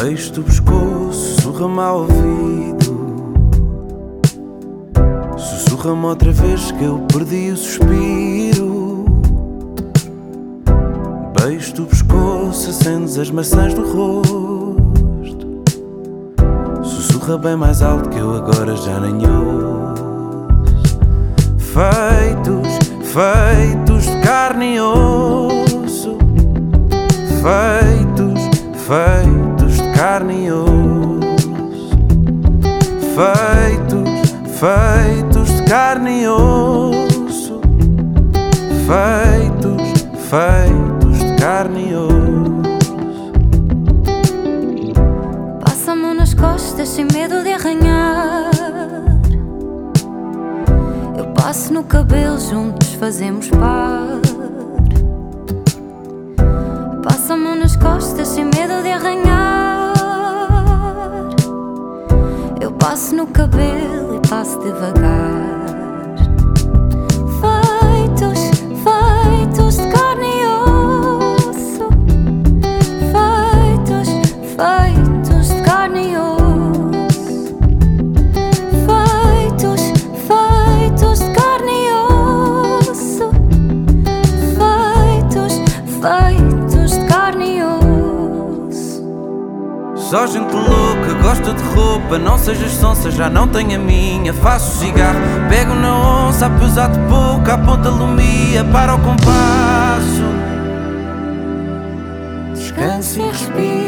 Beijo-te o pescoço, sussurra-me ao ouvido, sussurra-me outra vez que eu perdi o suspiro. Beijo-te o pescoço, acendes as maçãs do rosto, sussurra bem mais alto que eu agora já nem ouço. Feitos de carne e osso, feitos de carne e osso, feitos de carne e osso, feitos de carne e osso. Passa a mão nas costas sem medo de arranhar. Eu passo no cabelo, juntos fazemos par. Passa a mão nas costas sem medo de arranhar. Eu passo no cabelo e passo devagar. Feitos de carne e osso, feitos de carne e osso, feitos de carne e osso, feitos de carne e osso. Só gente louca, gosta de roupa, não sejas sonsa, já não tenho a minha. Faço cigarro, pego na onça, a pesar de pouco, aponta a lumia para o compasso. Descansa e respira.